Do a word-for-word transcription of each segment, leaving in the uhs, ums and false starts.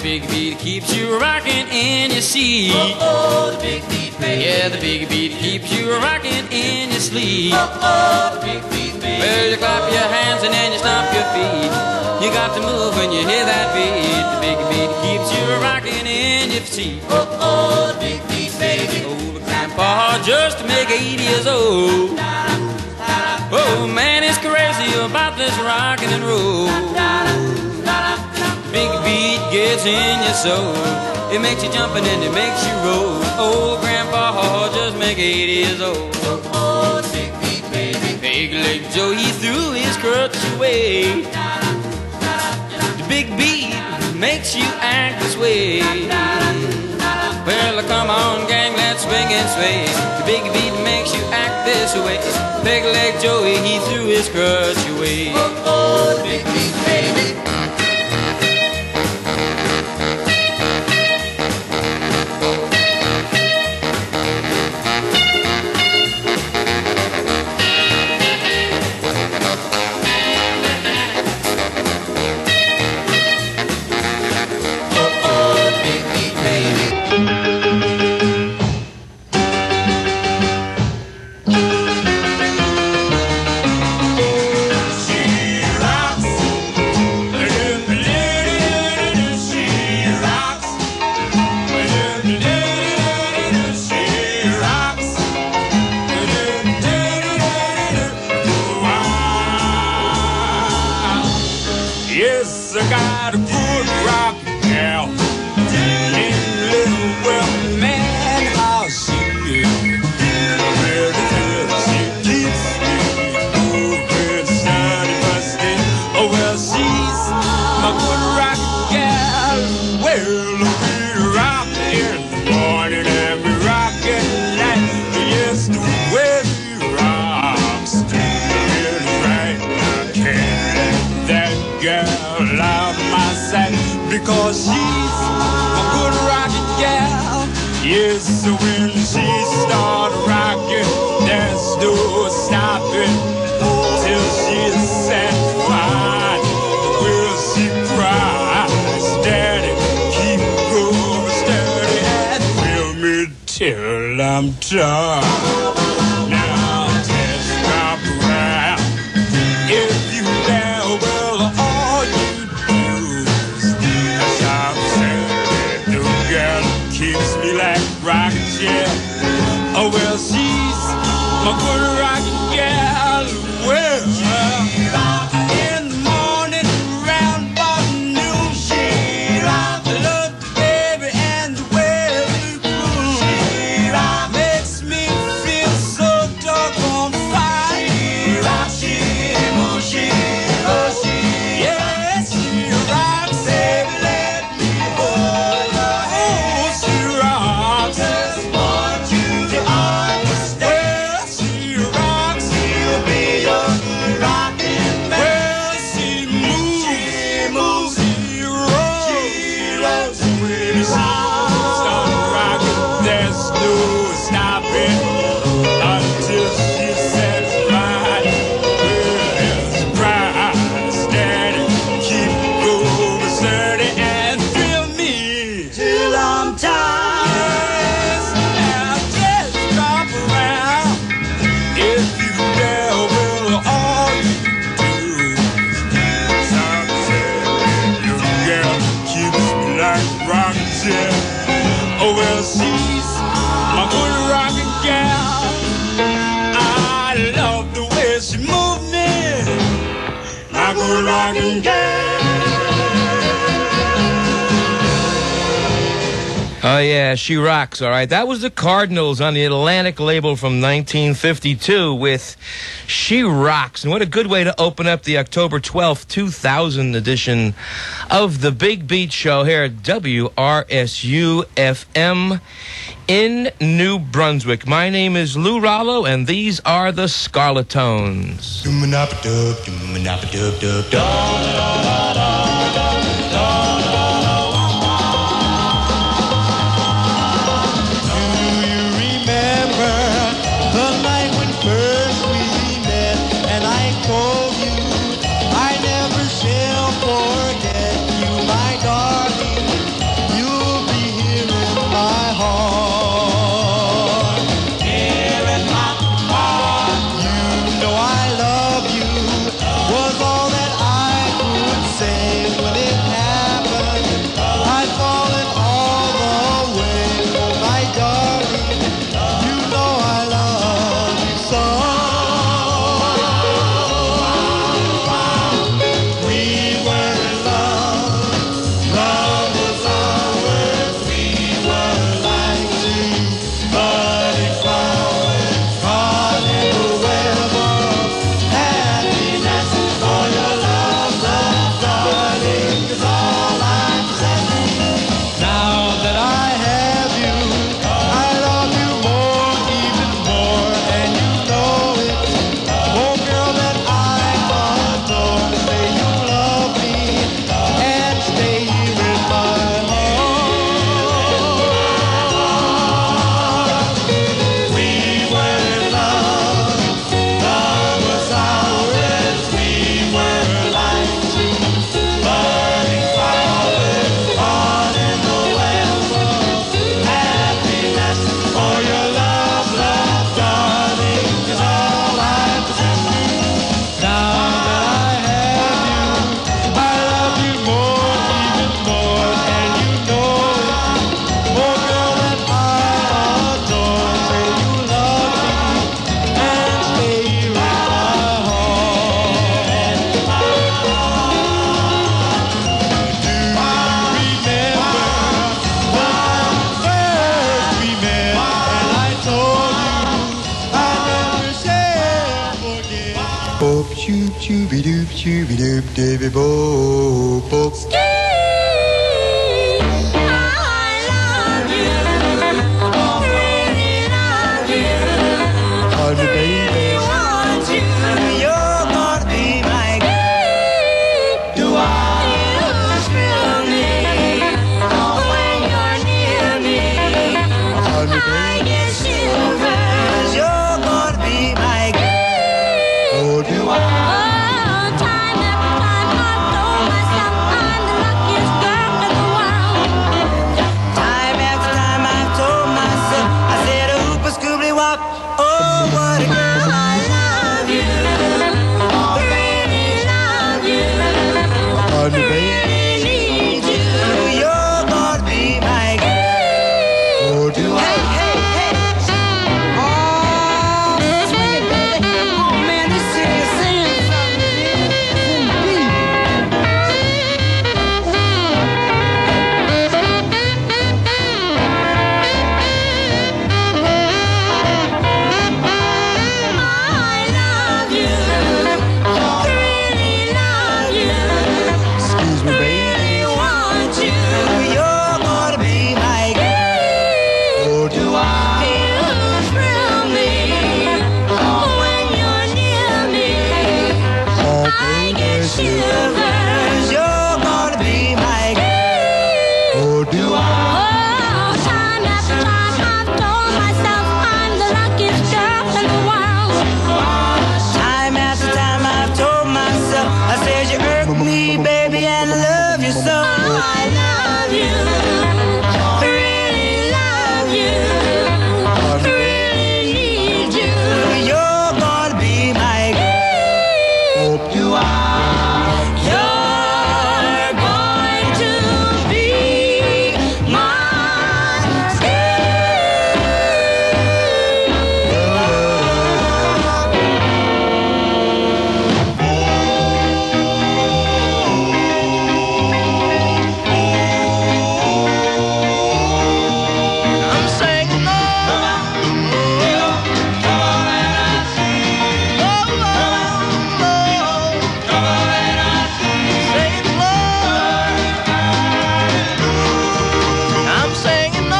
big beat keeps you rocking in your seat. Oh, oh, the big beat, baby. Yeah, the big beat keeps you rocking in your sleep. Oh, oh, the big beat, baby. Well, you clap your hands and then you stomp your feet. You got to move when you hear that beat. The big beat keeps you rocking in your seat. Oh, oh, the big beat, baby. Oh, Grandpa just make eighty years old. Oh, man, it's crazy about this rockin' and roll. Big beat gets in your soul. It makes you jump and then it makes you roll. Old Grandpa just make eighty years old. Oh, the big beat, baby. Big Leg Joe, he threw his crutch away. The big beat makes you act this way. Well, come on, gang, let's swing and sway. The big beat makes you act this way. Big Leg Joey, he threw his crutch away. Oh, oh, the big beat, baby. Yes, I got a good rock gal in Little Well Man House. She keeps me moving, steady, busting. Oh, well, she's my good rock gal. Well, we rock in the morning and we rock at night. Yes, the way we rock, still right. I can't let that girl out of my sight, because she's a good rockin' gal. Yes, so when she start rockin', there's no stopping till she's satisfied. Will she cry? Steady, keep going steady and feel me till I'm done. Now just stop around if you dare. Well, all you do is stop saying the girl keeps me like rockin' chair. Oh, well, she's my good rockin' gal. Well, in the morning around about noon, she rock. I love the baby and the way we groove. She rock makes me feel so doggone fine. She rock, she moves, she goes, she yes, she rocks. Baby, let me hold her hand. Oh, she rocks. Just want you to understand. Well, she rocks. She'll be your good rockin' man. Well, she moves. She moves. She rolls. She rolls. When she starts rockin', there's no stopping until she's satisfied. Well, it's bright, steady, keep going steady and feel me till I'm tired. Yes, now just drop around if you dare. Well, all you do is stop saying your girl keeps me like rockin' chair. Oh, well, she's my good rockin' gal. I love the way she moves me, my good rockin' gal. Oh, yeah, she rocks, all right. That was the Cardinals on the Atlantic label from nineteen fifty-two with She Rocks. And what a good way to open up the October twelfth, two thousand edition of the Big Beat Show here at W R S U F M in New Brunswick. My name is Lou Rollo, and these are the Scarlet Tones. Forget you, my darling. doop shooby doop davy bo bo. Honey, baby, want you. You're gonna be my girl. Do I? You thrill me when you're near me. Honey, baby, I get shivers. You're gonna be my girl. Oh, do I? Oh, time after time I've told myself I'm the luckiest girl in the world. Time after time I've told myself I said a hoopa scoobly wop. Oh, what a girl. I love you. Really love you. Honey, baby, need you. You're gonna be my girl. Oh, do I? Hey, hey, hey. Oh, swing it, baby. Oh, man, this city is saying something. I love you, really love you. Excuse me, baby. Really want you. You're gonna be my girl. Oh, do I? You thrill me when you're near me. I get shivers. You're gonna be my girl. Oh, do I? Oh, time after time I've told myself I'm the luckiest girl in the world. Time after time I've told myself I said you irk me, baby, and I love you so. I love you, really love you, really need you. You're gonna be my girl. Oh, do I? You're going to be my I'm singing I'm singing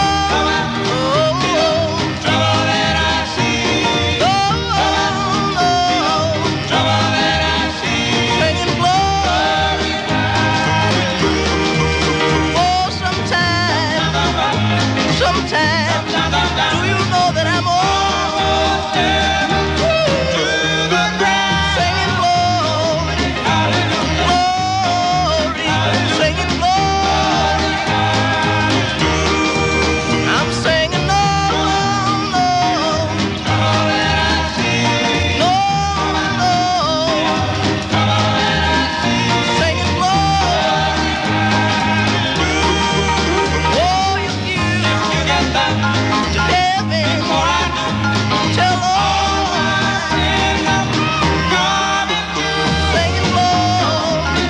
Sometimes, do you know that I'm all singing glory, glory, singing glory. I'm singing no, no, no, no, singing glory. Oh, you get back to heaven. Tell all singing glory,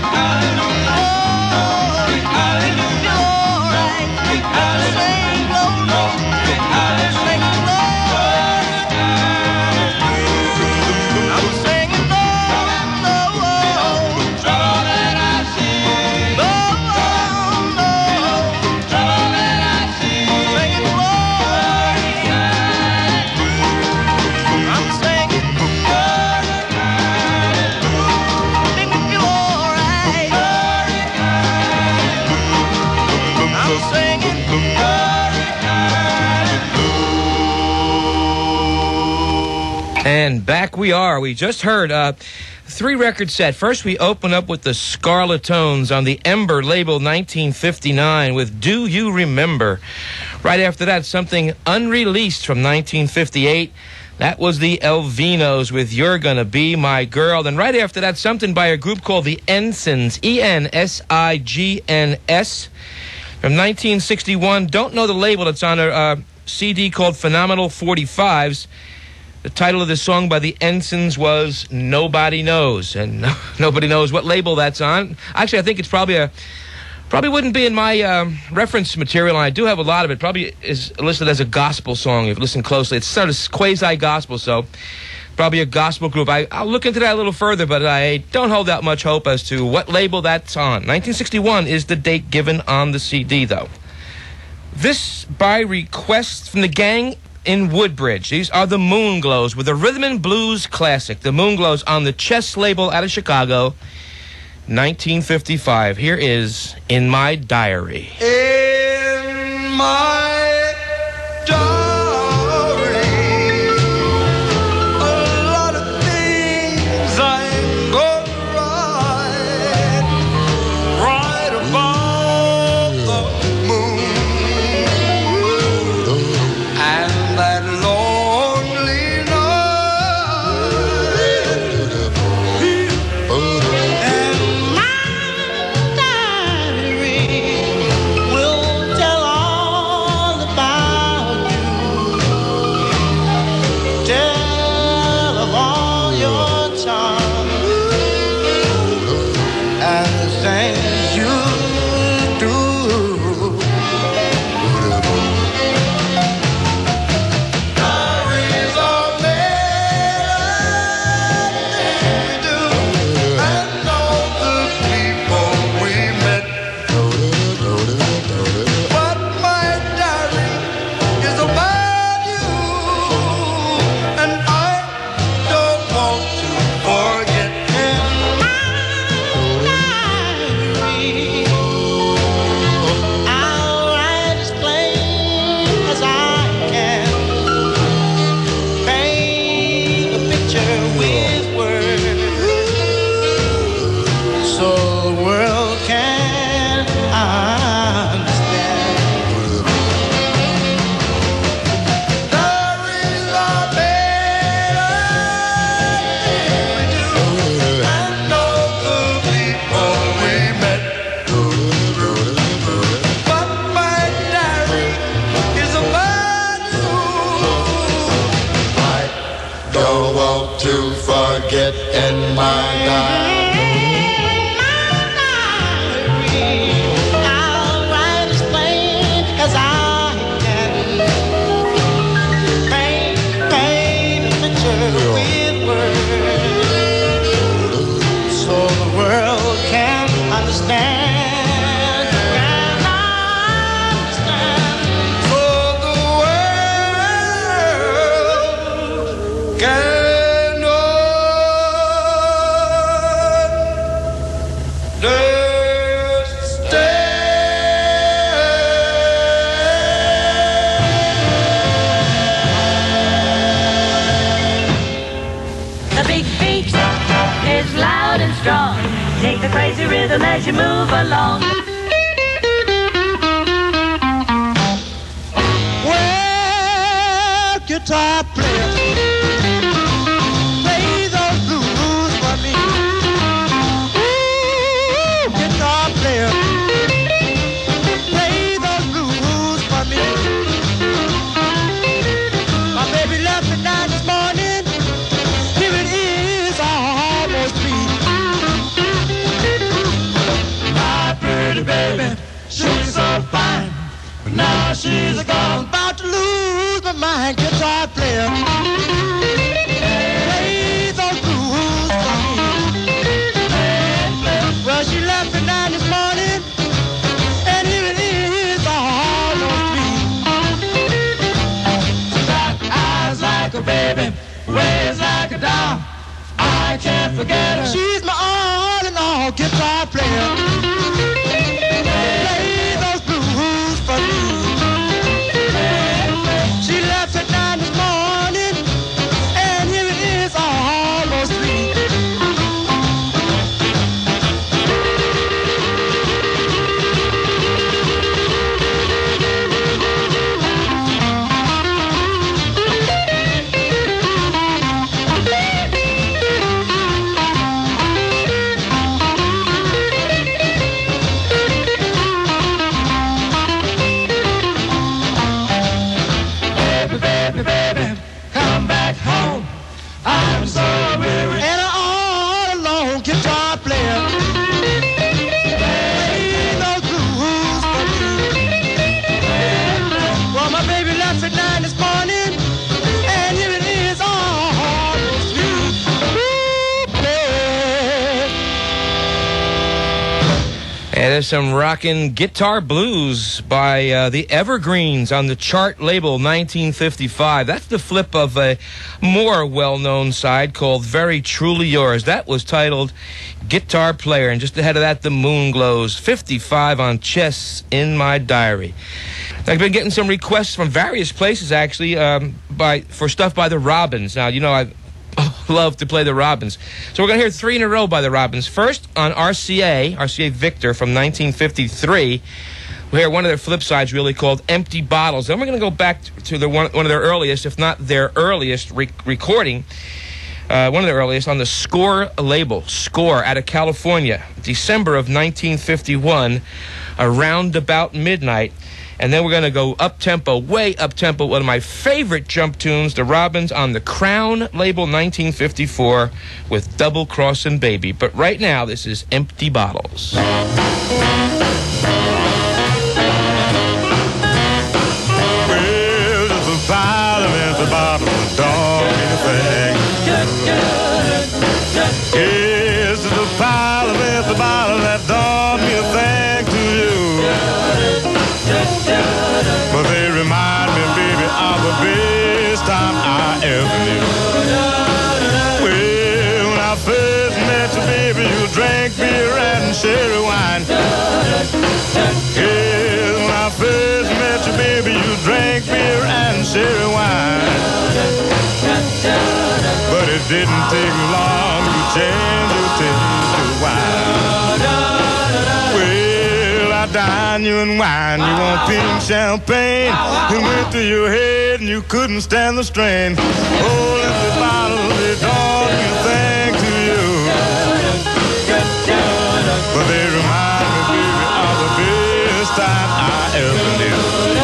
glory, hallelujah. Right, sing glory, sing glory. I'm singing no, no, trouble that I see, no, no, trouble that I see, singing glory. I'm singing glory, make me feel alright. I'm singing And back we are. We just heard uh, three record set. First, we open up with the Scarlet Tones on the Ember label, nineteen fifty-nine, with Do You Remember? Right after that, something unreleased from nineteen fifty-eight. That was the Elvinos with You're Gonna Be My Girl. And right after that, something by a group called the Ensigns, E N S I G N S, from nineteen sixty-one. Don't know the label. It's on a uh, C D called Phenomenal forty-fives. The title of the song by the Ensigns was Nobody Knows, and no, nobody knows what label that's on. Actually, I think it's probably a probably wouldn't be in my um, reference material, and I do have a lot of it. Probably is listed as a gospel song if you listen closely. It's sort of quasi-gospel, so Probably a gospel group. I, I'll look into that a little further, but I don't hold out much hope as to what label that's on. nineteen sixty-one is the date given on the C D, though. This by request from the gang in Woodbridge. These are the Moonglows with a rhythm and blues classic. The Moonglows on the Chess label out of Chicago, nineteen fifty-five. Here is In My Diary. In my diary, a lot of things I'm gonna write, right above the moon, and that lonely night. And my diary will tell all about you, tell of all your charms and the things you do. Diaries are made we do, and all the people we met. But my diary is about you, and I don't want to forget him. I'll write as plain as I can, paint a picture with words, so the world can understand. Diaries are made we do, and all the people we met. But my diary is about you. I don't want to forget in my diary. I'll write as plain as I can, paint, paint a picture with words, so the world can understand. Can understand. So the world can The big beat is loud and strong. Take the crazy rhythm as you move along. Well, guitar player, play those blues for me. Ooh, guitar player, play those blues for me. My baby left me down this morning. Here it is, almost three. My pretty baby, she's so fine, but now she's gone. About to lose my mind, guitar player. Play those blues for me. Well, she left me down this morning, and here it is, almost three. She's got eyes like a baby, ways like a doll. I can't forget her. She's my all in all, guitar player. Play those blues for me. She left at nine this morning, and here it is, almost three. And there's some rockin' guitar blues by uh, the Evergreens on the chart label nineteen fifty-five. That's the flip of a more well-known side called Very Truly Yours. That was titled Guitar Player. And just ahead of that, The Moon Glows. fifty-five on Chess in My Diary. I've been getting some requests from various places, actually, um, by for stuff by the Robins. Now, you know, I love to play the Robins. So we're going to hear three in a row by the Robins. First, on R C A, R C A Victor from nineteen fifty-three, we'll hear one of their flip sides really called Empty Bottles. Then we're going to go back to the one, one of their earliest, if not their earliest, re recording, uh, one of the earliest on the Score label, Score, out of California, December of nineteen fifty-one, around about midnight. And then we're going to go up-tempo, way up-tempo, one of my favorite jump tunes, the Robins on the Crown label nineteen fifty-four with Double Crossin' Baby. But right now, this is Empty Bottles. Well, just a pile of empty bottles don't mean a thing. Yes, just a pile of empty bottles that don't mean a thing to you. But they remind me, baby, of the best time I ever knew. Well, when I first met you, baby, you drank beer and sherry wine. Yeah, when I first met you, baby, you drank beer and sherry wine. But it didn't take long to change your taste to wine. Well, I dine you and wine, you want pink champagne. It went through your head and you couldn't stand the strain. Oh, empty bottles, they don't mean a thing to you. But they remind me, baby, of the best time I ever knew.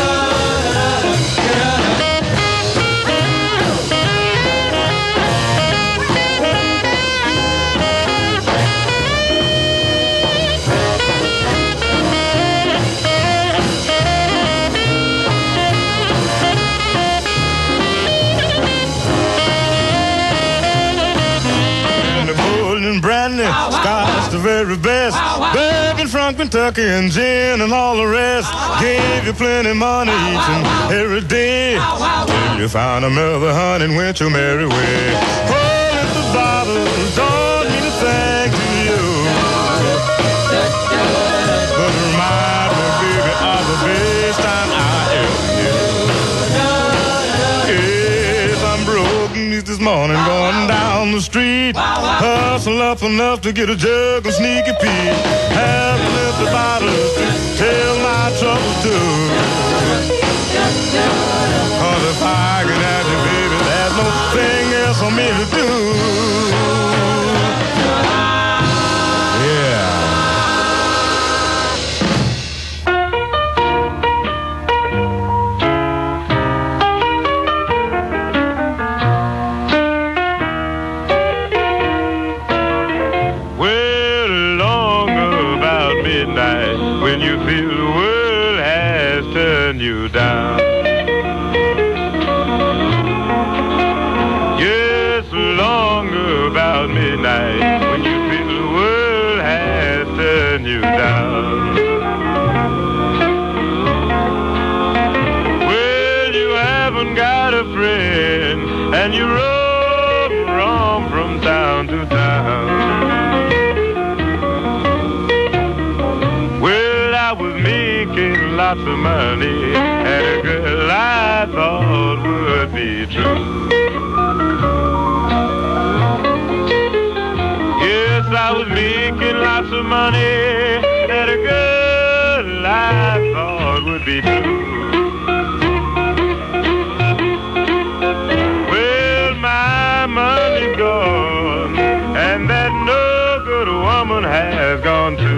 Brandy, Scotch, the very best. Bourbon from Kentucky and gin and all the rest. Gave you plenty money each and every day. Till you found another honey and went your merry way. Oh, if the bottles don't mean a thing to you, but remind me, baby, of the best time I ever knew. Yes, I'm broken this morning going down the street. Hustle up enough to get a jug of Sneaky Pete. Have left the bottles to tell my troubles too. Cause if I can have you, baby, there's no thing else for me to do. Yeah. When you feel the world has turned you down. Yes, long about midnight, when you feel the world has turned you down. Well, you haven't got a friend, and you roam, roam from town to town. Lots of money, and a girl I thought would be true. Yes, I was making lots of money, and a girl I thought would be true. Well, my money's gone, and that no good woman has gone too.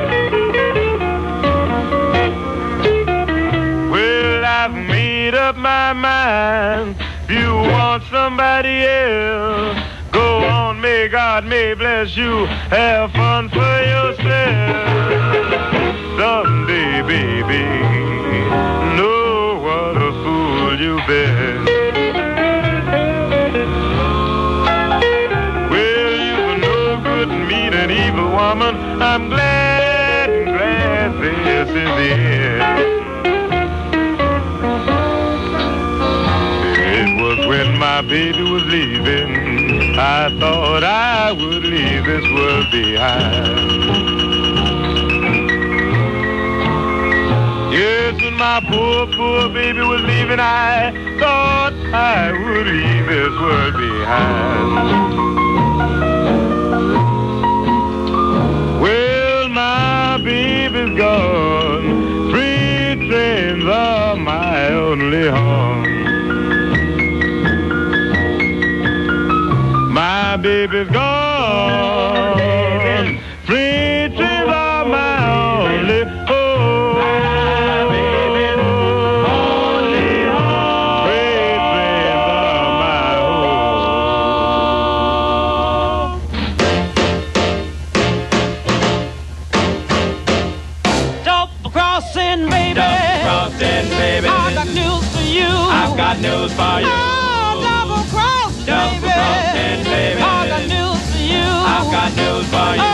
Up my mind, if you want somebody else, go on, may God may bless you, have fun for yourself. Someday, baby, know what a fool you've been. Well, you were no good and mean an evil woman. I'm glad, glad this is the end. It was when my baby was leaving, I thought I would leave this world behind. Yes, when my poor, poor baby was leaving, I thought I would leave this world behind. Well, my baby's gone, three trains are my only home. My baby's gone, three trains are my only home. I've got news for you. Oh, double cross, Double baby. crossing, baby. I got news for you. I've got news for you. Oh,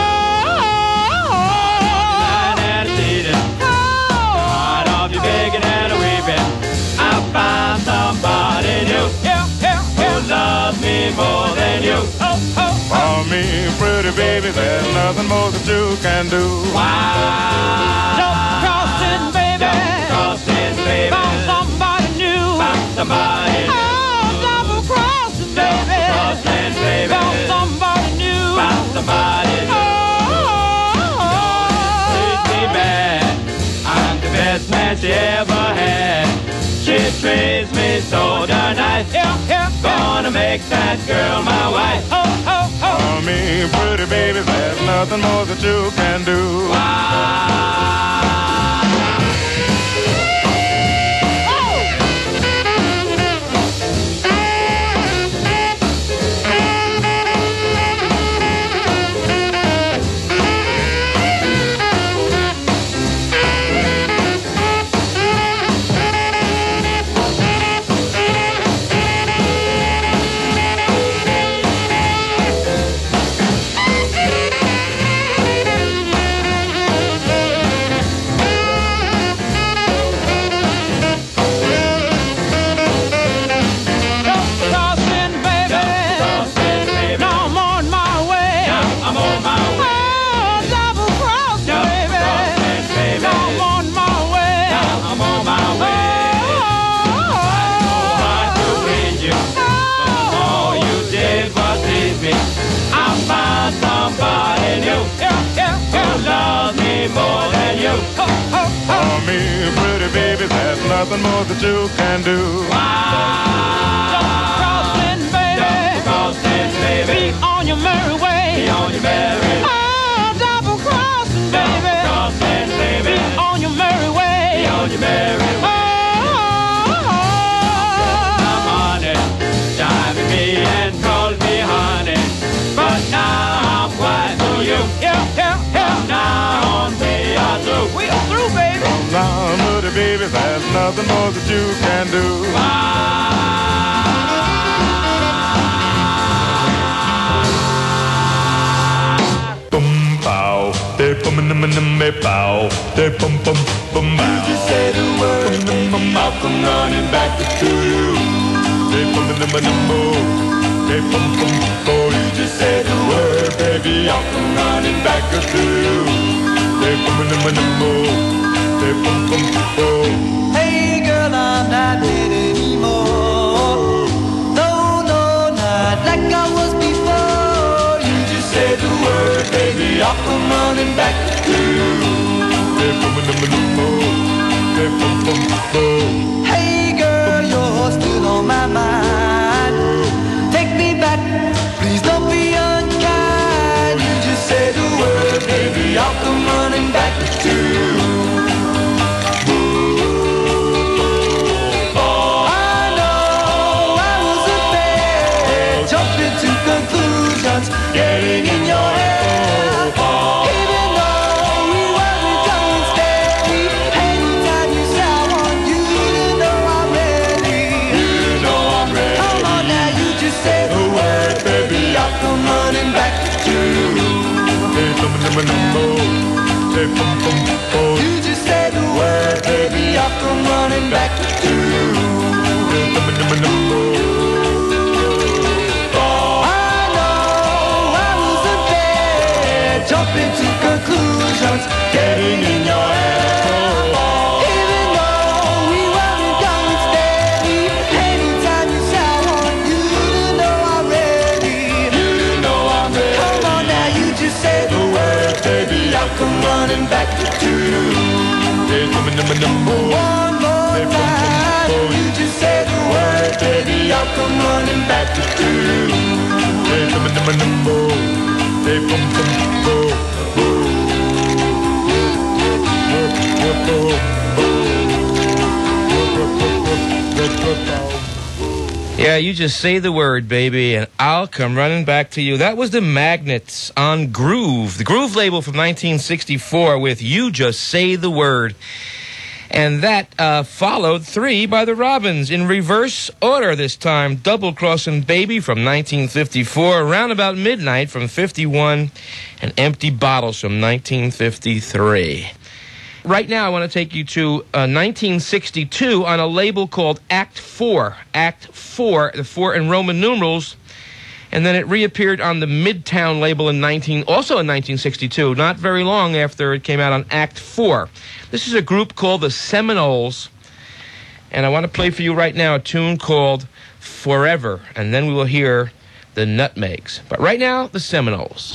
Lying and cheating. oh, Tired of you begging and weeping. I found somebody new yeah, yeah, who yeah. loves me more than you. Oh, oh, oh. For me, pretty baby, there's nothing more that you can do. Why? Double crossing, baby. Double crossing, baby. Found somebody new. Found somebody new. Oh, double crossing, baby. Crossing, baby. Found somebody new. Found somebody new. Oh, Treat me bad. I'm the best man she ever had. She treats me so darn nice. yeah, yeah, yeah. Gonna make that girl my wife. Oh, oh, oh. For me, pretty baby, there's nothing more that you can do. For me, pretty baby, there's nothing more that you can do. Double crossing, baby. Double crossing, baby. Be on your merry way. Be on your merry way. Oh, double crossing, baby. Double crossing, baby. Be on your merry way. Be on your merry way. Oh, Come on and dive me and call me honey. But now I'm quite for you. yeah, yeah, yeah. From now on we are through. We are through, baby. Now, pretty baby, there's nothing more that you can do. Bum pow, they bum in the me pow, they bum bum bum bow. You just say the word, baby, I'll come running back to you. They bum in the mo, they bum bum oh. You just say the word, baby, I'll come running back to you. They bum in the mo, they bum bum oh. Hey girl, I'm not dead anymore. No, no, not like I was before. You just say the word, baby, I'll come running back to you. They bum in the mo, they bum bum oh. Hey girl, you're still on my mind. Take me back, please don't be unkind. You just say the word, baby, I'll come running back to you. Getting in your head. Even though we weren't going steady, anytime you say I want you, you know I'm ready. You know I'm ready. Come on now, you just say the word, baby, I'll come running back to you. They bum in the mo, You just say the word, baby, I'll come running back to you. I know I was a bad, jumping to conclusions, getting in your head. Even though we weren't going steady, anytime you say I want you to know I'm ready. You to know I'm ready. Come on now, you just say the word, baby, I'll come running back to you. One more time, you just say the word, baby, I'll come running back to you. Yeah, you just say the word, baby, and I'll come running back to you. That was the Magnets on Groove, the Groove label from nineteen sixty-four with You Just Say the Word. And that uh, followed Three by the Robins in reverse order this time. Double Crossin' Baby from nineteen fifty-four, Around About Midnight from fifty-one, and Empty Bottles from nineteen fifty-three. Right now, I want to take you to uh, nineteen sixty-two on a label called Act Four. Act Four, the four in Roman numerals, and then it reappeared on the Midtown label in nineteen, also in nineteen sixty-two, not very long after it came out on Act Four. This is a group called the Seminoles, and I want to play for you right now a tune called Forever, and then we will hear the Nutmegs. But right now, the Seminoles.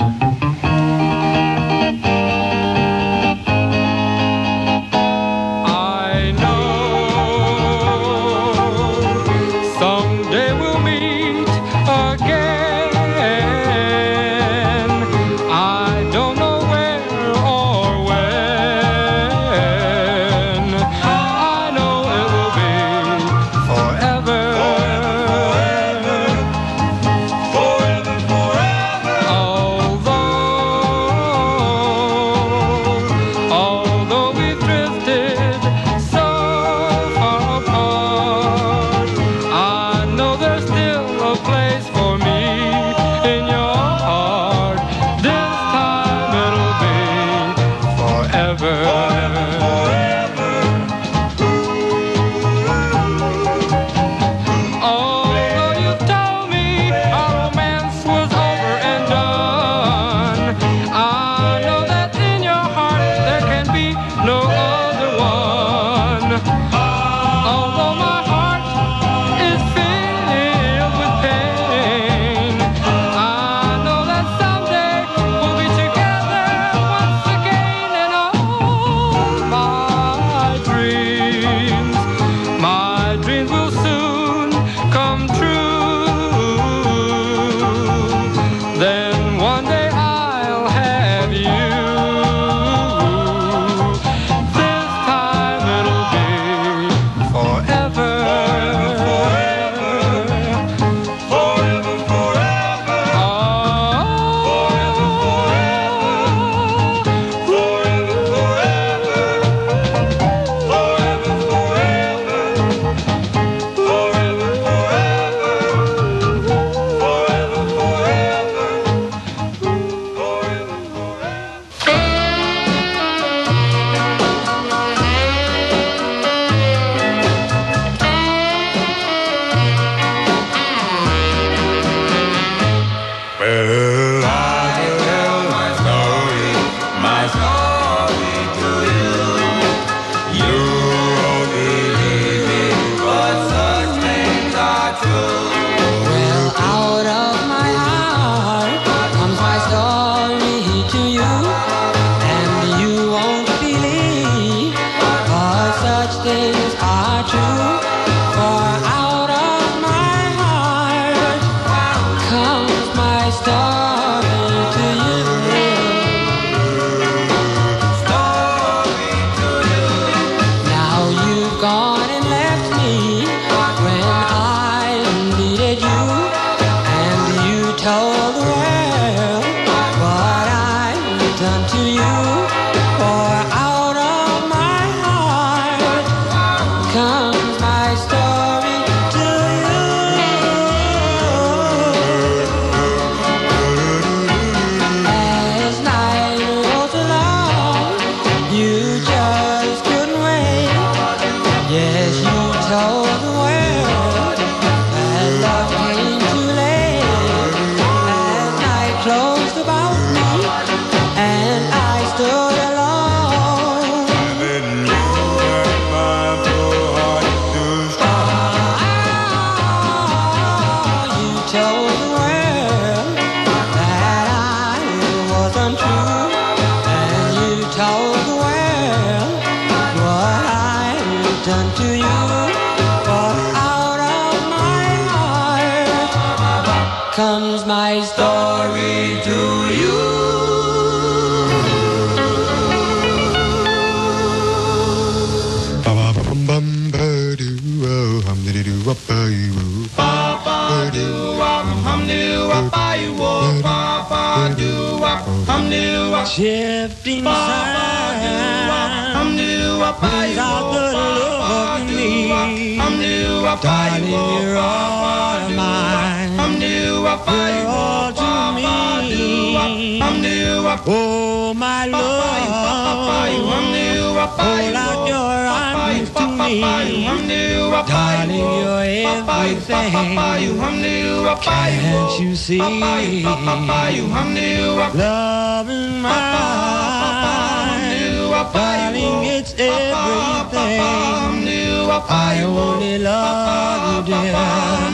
As night rolls along, turn to you, for out of my heart comes my story to you. Shifting sands without the love in me, darling, you're all of mine, you're all to me. Oh, my love, hold out your arms to me, darling, you're everything. Can't you see? Love is mine, darling, it's everything. I only love you, dear.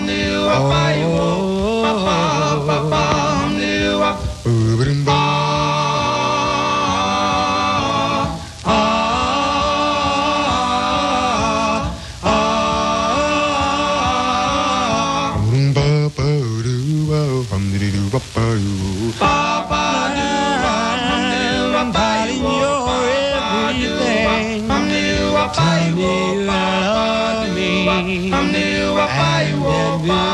Tell me you love me, and then we'll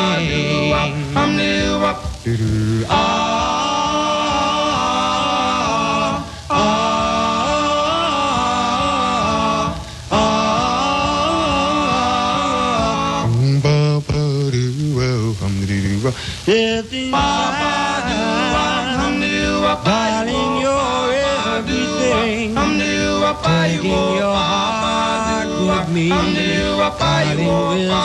sing. Ah, ah, ah, ah. Shifting sands, darling, you're everything. Taking your heart with me, darling, we'll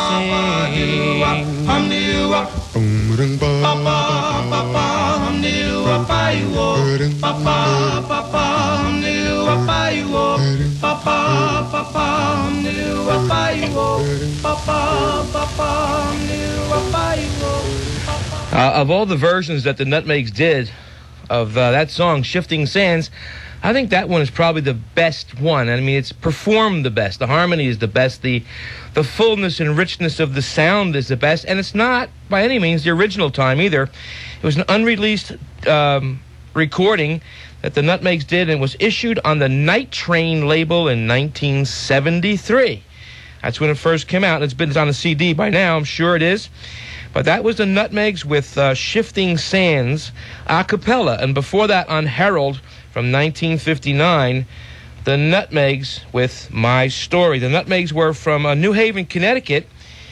Uh, of all the versions that the Nutmegs did of uh, that song, Shifting Sands, I think that one is probably the best one. I mean, it's performed the best. The harmony is the best. The the fullness and richness of the sound is the best. And it's not, by any means, the original time either. It was an unreleased um, recording that the Nutmegs did, and was issued on the Night Train label in nineteen seventy-three. That's when it first came out. It's been it's on a C D by now, I'm sure it is. But that was the Nutmegs with uh, Shifting Sands a cappella. And before that, on Herald from nineteen fifty-nine, the Nutmegs with My Story. The Nutmegs were from uh, New Haven, Connecticut,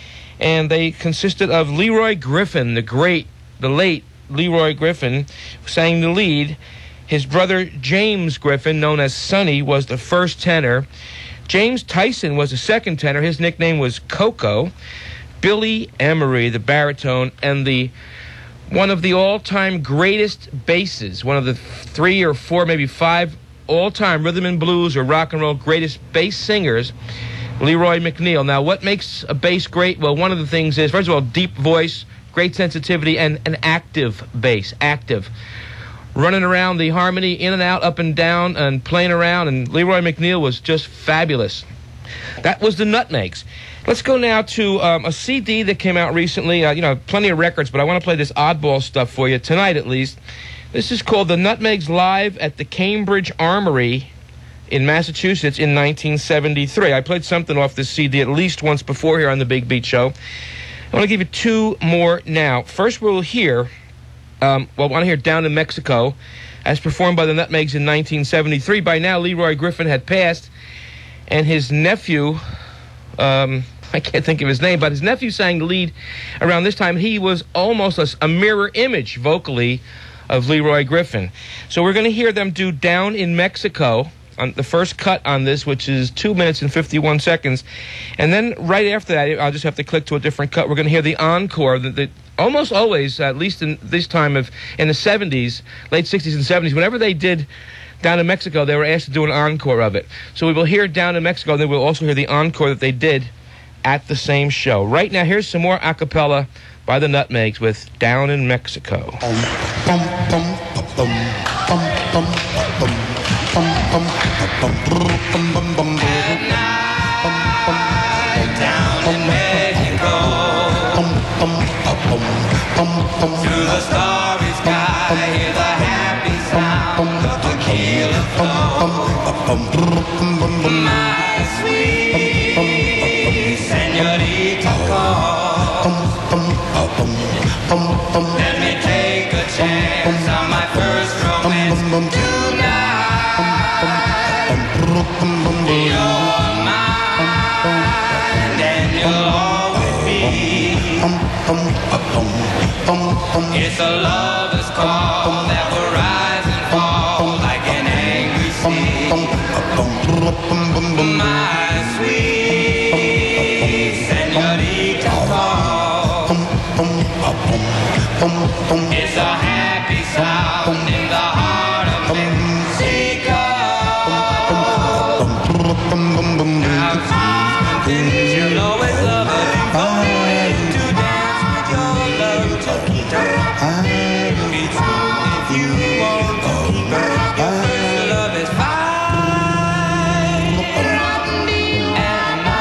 and they consisted of Leroy Griffin, the great, the late Leroy Griffin, who sang the lead. His brother James Griffin, known as Sonny, was the first tenor. James Tyson was the second tenor. His nickname was Coco. Billy Emery, the baritone, and the one of the all-time greatest basses, one of the three or four, maybe five all-time rhythm and blues or rock and roll greatest bass singers, Leroy McNeil. Now, what makes a bass great? Well, one of the things is, first of all, deep voice, great sensitivity, and an active bass, active. Running around the harmony, in and out, up and down, and playing around, and Leroy McNeil was just fabulous. That was the Nutmegs. Let's go now to um, a C D that came out recently. Uh, you know, plenty of records, but I want to play this oddball stuff for you, tonight at least. This is called The Nutmegs Live at the Cambridge Armory in Massachusetts in nineteen seventy-three. I played something off this C D at least once before here on the Big Beat Show. I want to give you two more now. First, we'll hear, um, well, I want to hear Down in Mexico, as performed by the Nutmegs in nineteen seventy-three. By now, Leroy Griffin had passed, and his nephew... Um, I can't think of his name, but his nephew sang the lead around this time. He was almost a, a mirror image vocally of Leroy Griffin. So we're going to hear them do Down in Mexico on the first cut on this, which is two minutes and fifty-one seconds. And then right after that, I'll just have to click to a different cut. We're going to hear the encore that, that almost always, at least in this time of in the seventies, late sixties and seventies, whenever they did Down in Mexico, they were asked to do an encore of it. So we will hear Down in Mexico, and then we'll also hear the encore that they did at the same show. Right now, here's some more a cappella by the Nutmegs with Down in Mexico. At night, in Mexico. Through the starry sky, hear the happy sound of tequila flow. My sweet señorita call. Let me take a chance on my first romance tonight. You're mine and you'll always be. It's a lover's call that will rise and fall like an angry sea. My sweet señorita call. It's a happy sound in the heart of Mexico. Now please continue, you'll always love her. To dance with your love, Chiquita. Be true if you want to keep her. Your first love is fine. And I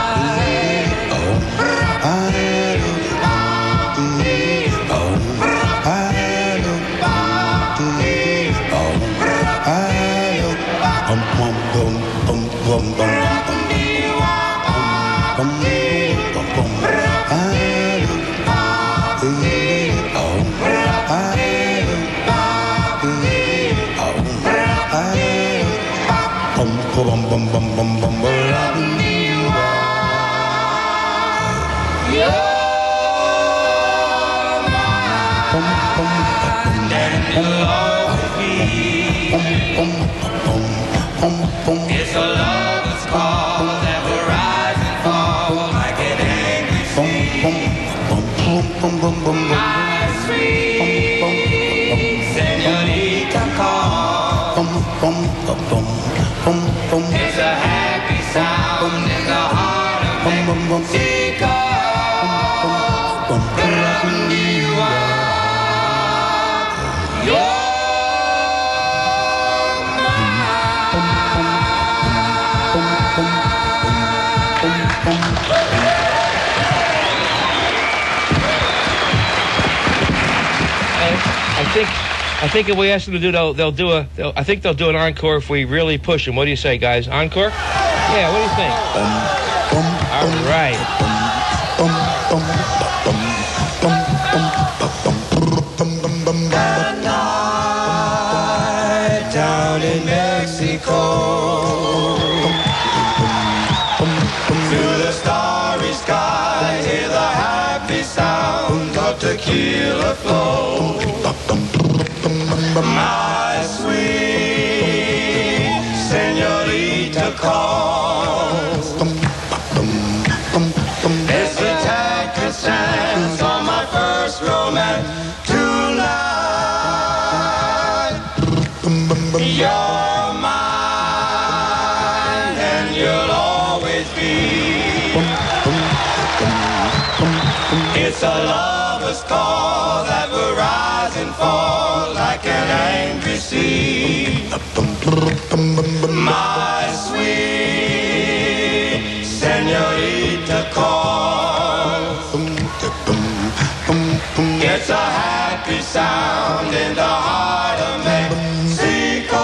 it's a lover's call that will rise and fall like an angry sea. My sweet señorita call. It's a happy sound in the heart of Mexico. Loving you are. You're I think, I think if we ask them to do, they'll, they'll do a. They'll, I think they'll do an encore if we really push them. What do you say, guys? Encore? Yeah. What do you think? All right. That night down in Mexico, through the starry sky, hear the happy sound of tequila flow. My sweet señorita calls. It's a tacky chance on my first romance tonight. You're mine and you'll always be. It's a lover's call that will rise and fall like an angry sea. My sweet señorita calls. It's a happy sound in the heart of Mexico.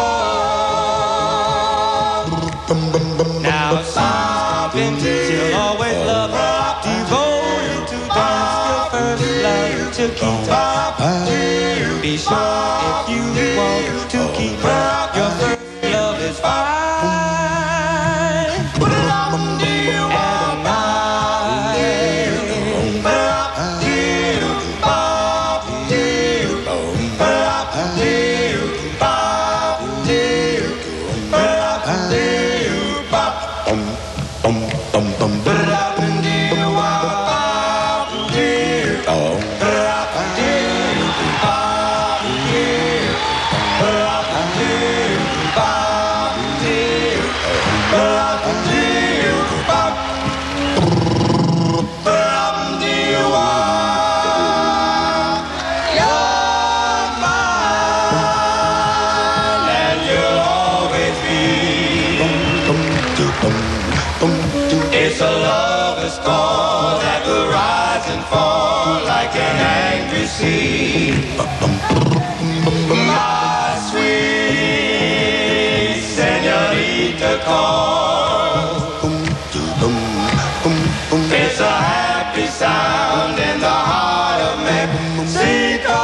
Now something she'll always love her, devoted to dance your first love, Chiquita. Be sure if you want to keep her, your first love is fine. It's a lover's call. fall like an angry sea. My sweet señorita calls. It's a happy sound in the heart of Mexico.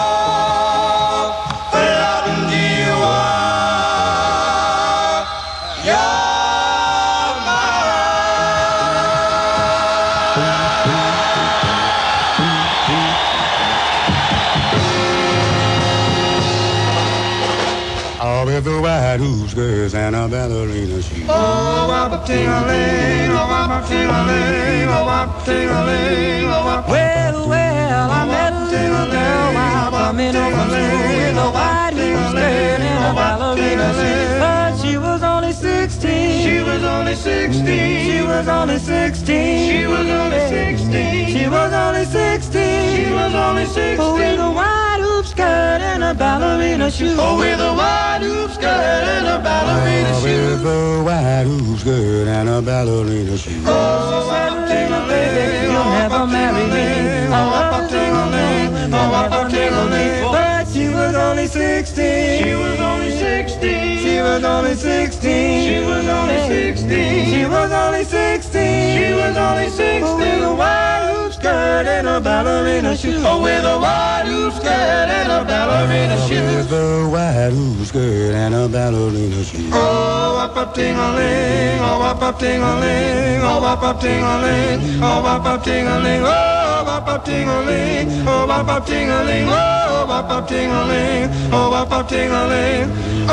With the white hoops, girls, and a ballerina shoe. Oh, wop-a-ting-a-ling, oh, wop-a-ting-a-ling, oh, wop-a-ting-a-ling, oh, wop-a-ting-a-ling. Well, well, I met a little girl while coming over through with a white hoop skirt and a ballerina shoe. But she was only sixteen. She was only sixteen. She was only sixteen. She was only sixteen. She was only sixteen. She was only sixteen. Oh, with a white hoop skirt and a ballerina shoe. Oh, with a white hoop skirt and a ballerina Oh, shoe. with the white hoops, girl, and a ballerina shoe. Oh, ballerina, you'll never marry me. Oh, wop-a-ting-a-ling, oh, wop-a-ting-a-ling. But she was only sixteen. She was only sixteen. She was only sixteen. She was only sixteen. She was only sixteen. She was only Oh, with sixteen. a white hoop skirt and a ballerina shoe. Oh, with a white hoop skirt and a ballerina shoe. With the white hoops, skirt, and a ballerina shoe. Oh, wop-a-ting-a-ling, oh, wop-a-ting-a-ling, oh, wop-a-ting-a-ling, oh, wop-a-ting-a-ling, oh, wop-a-ting-a-ling, oh, wop-a-ting-a-ling, oh, wop-a-ting-a-ling, oh, wop-a-ting-a-ling, oh,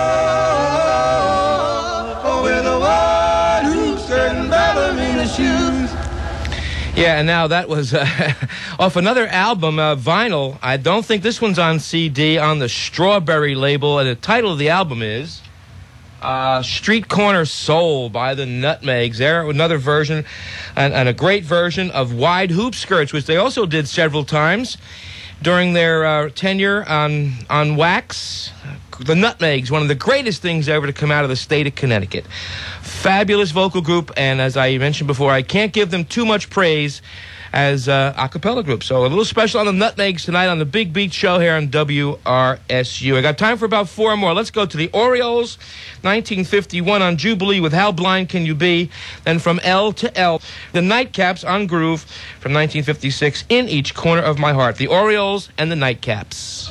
oh, with a white hoop skirt and ballerina shoes. Yeah, and now that was uh, off another album, uh, vinyl. I don't think this one's on C D, on the Strawberry label, and the title of the album is uh, Street Corner Soul by the Nutmegs. There, another version, and, and a great version of Wide Hoop Skirts, which they also did several times during their uh, tenure on, on Wax. The Nutmegs, one of the greatest things ever to come out of the state of Connecticut. Fabulous vocal group, and as I mentioned before, I can't give them too much praise as uh, a cappella group. So a little special on the Nutmegs tonight on the Big Beat Show here on W R S U. I got time for about four more. Let's go to the Orioles, nineteen fifty-one on Jubilee with How Blind Can You Be? Then From L to L, the Nightcaps on Groove from nineteen fifty-six, In Each Corner of My Heart. The Orioles and the Nightcaps.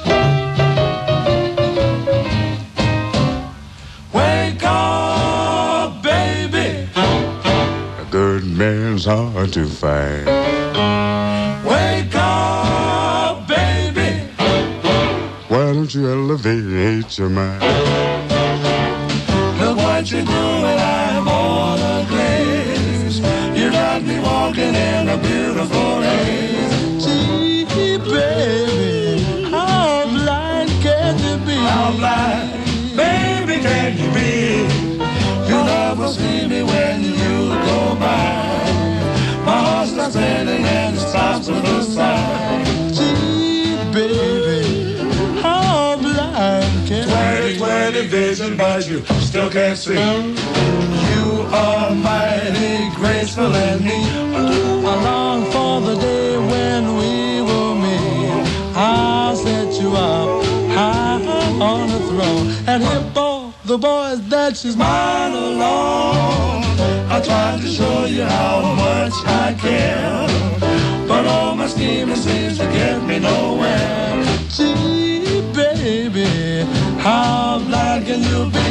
Wake up, baby. A good man's hard to find. Wake up, baby. Why don't you elevate your mind? Look what you're doing, I'm all a glaze. You got me walking in a beautiful haze. Gee, baby, how blind can you be? How blind, baby, can you be? You never see me when you go by. My heart starts spinning and it stops with a sigh. Gee, baby, how blind can you be? Twenty vision, but you still can't see. You are mighty graceful and neat. I long for the day when we will meet. I'll set you up high on a throne and hip all the boys that she's mine alone. I tried to show you how much I care, but all my scheming seems to get me nowhere. Gee, baby, how blind can you be?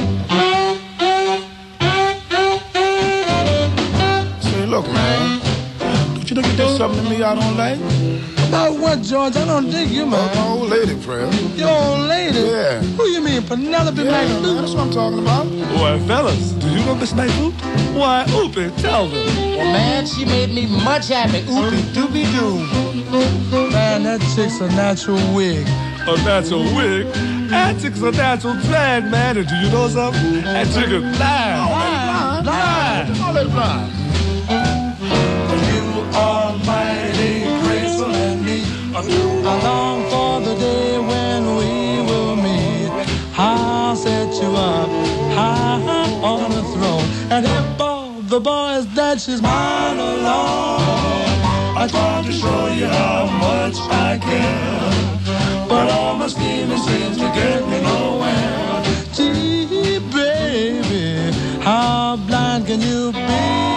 Say, look, man, don't you think you did something to me I don't like? About what, George? I don't dig you, Oh, man. my old lady, Fred. Your old lady? Yeah. Who you mean, Penelope Yeah, man, McDougal? that's what I'm talking about. Boy, fellas, do you know Miss Night Oop? Why, Oopie, tell them. Well, man, she made me much happy. Oopie doopie doo. Man, that chick's a natural wig. A natural wig? That chick's a natural drag, man. And do you know something? That chick is blind. Blind, blind. All that blind. You are mighty graceful and neat. I long for the day when we will meet. I'll set you up high on a throne and hip all the boys that she's mine alone. I I tried to show you how much I care, but all my scheming seems to get me nowhere. Gee, baby, how blind can you be?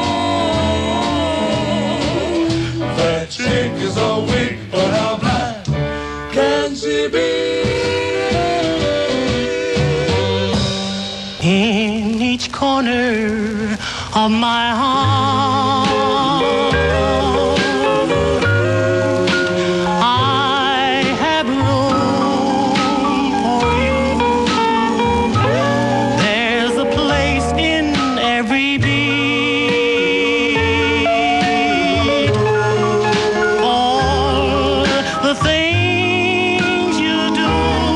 That chick is so weak, but how blind can she be? In each corner of my heart, I have room for you. There's a place in every beat. All the things you do,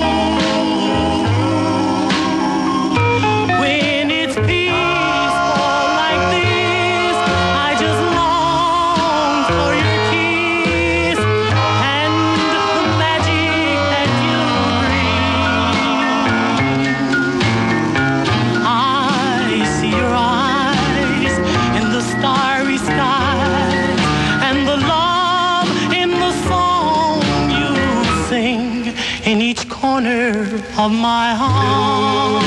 when it's peaceful like this, I just long for your kiss and the magic that you bring. I see your eyes in the starry sky and the love in the song you sing in each corner of my heart.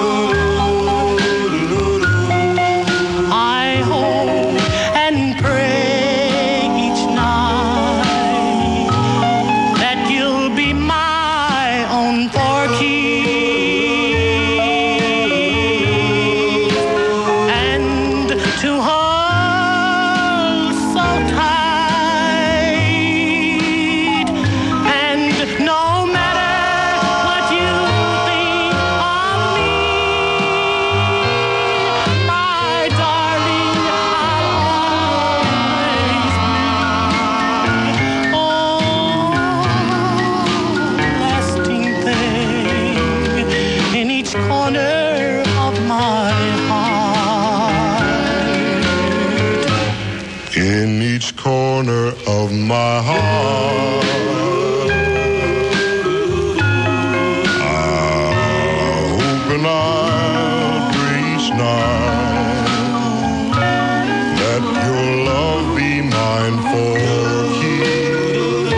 I hope and pray each night that you'll be my own for keeps, and to hold so tight. And no matter what you think of me, my darling, I'll always be. Oh, lasting thing in each corner of my heart. In each corner of my heart, I hope and I'll pray each night that your love be mine for keep,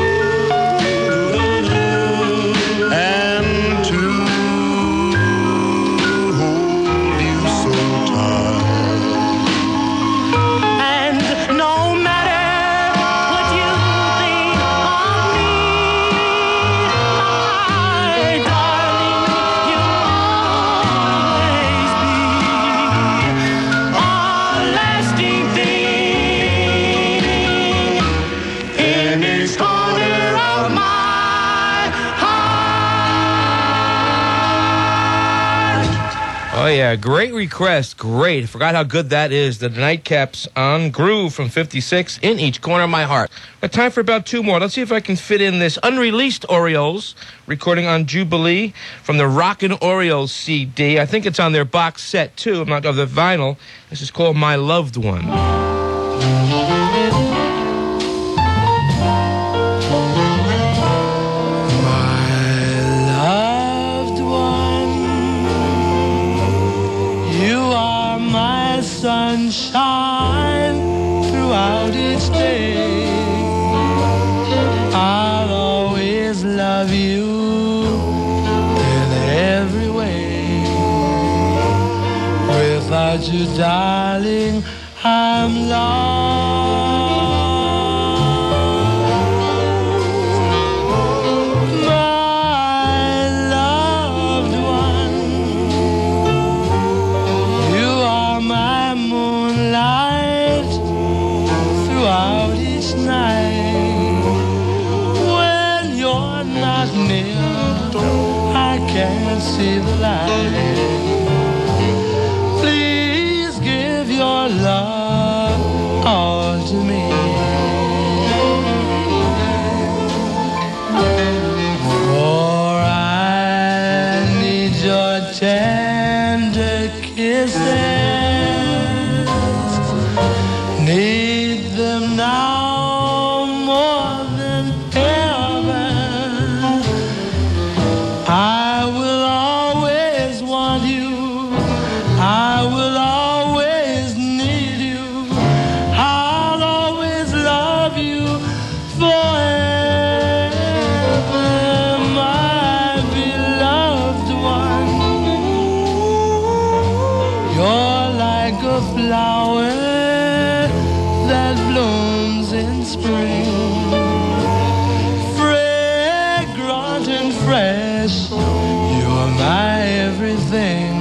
and to hold you so tight. And no matter what you think of me, my darling, you'll always be a lasting thing in each corner of my heart. Oh, yeah, great request. Great. Forgot how good that is. The Nightcaps on Groove from fifty-six, In Each Corner of My Heart. Got time for about two more. Let's see if I can fit in this unreleased Orioles recording on Jubilee from the Rockin' Orioles C D. I think it's on their box set, too. I'm not of the vinyl. This is called My Loved One. Loved one, you are my sunshine throughout each day. I'll always love you in every way. Without you, darling, I'm lost. My loved one, you are my moonlight throughout each night. When you're not near, I can't see the light. Please give your love all to me. For I need your tender kisses, need them now more than ever. I will always want you, I will always need you, I'll always love you flower that blooms in spring, fragrant and fresh, you're my everything.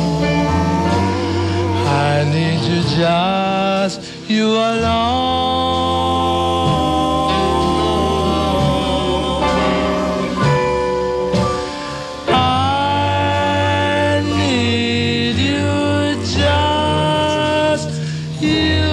I need you, just you alone. I need you, just you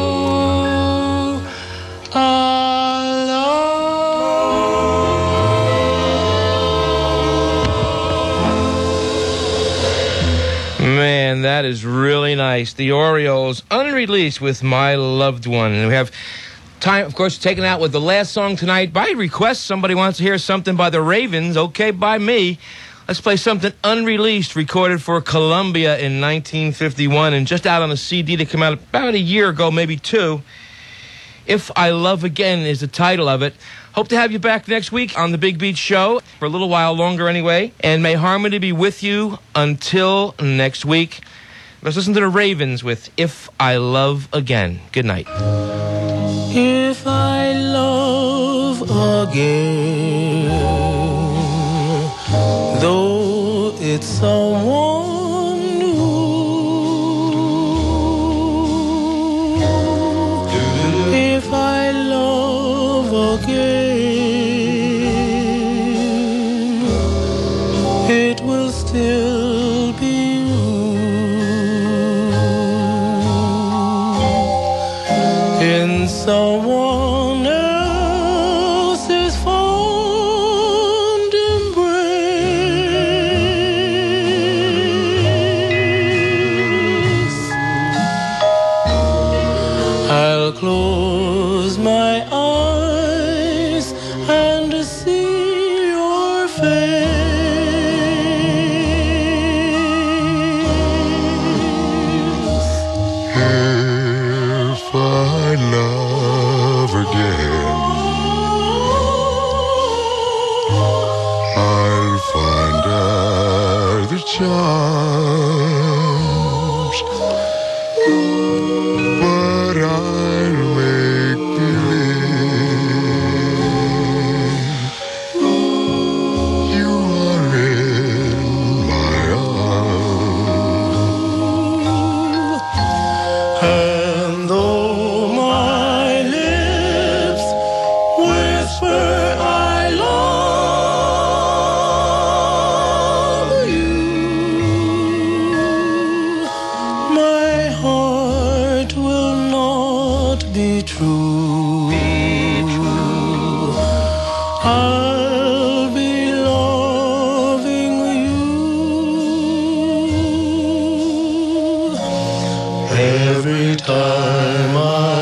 alone. Man, that is really nice. The Orioles, unreleased with My Loved One. And we have time, of course, taken out with the last song tonight. By request, somebody wants to hear something by the Ravens. Okay, by me. Let's play something unreleased, recorded for Columbia in nineteen fifty-one and just out on a C D that came out about a year ago, maybe two. If I Love Again is the title of it. Hope to have you back next week on the Big Beat Show, for a little while longer anyway. And may harmony be with you until next week. Let's listen to the Ravens with If I Love Again. Good night. If I love again, though it's someone new, if I love again, it will still be in someone else's fond embrace. I'll close my eyes and see your face. If I love again, I'll find out the charms, but I'll make believe you are in my arms. And though my lips whisper I love you, my heart will not be true. I'll be loving you every time I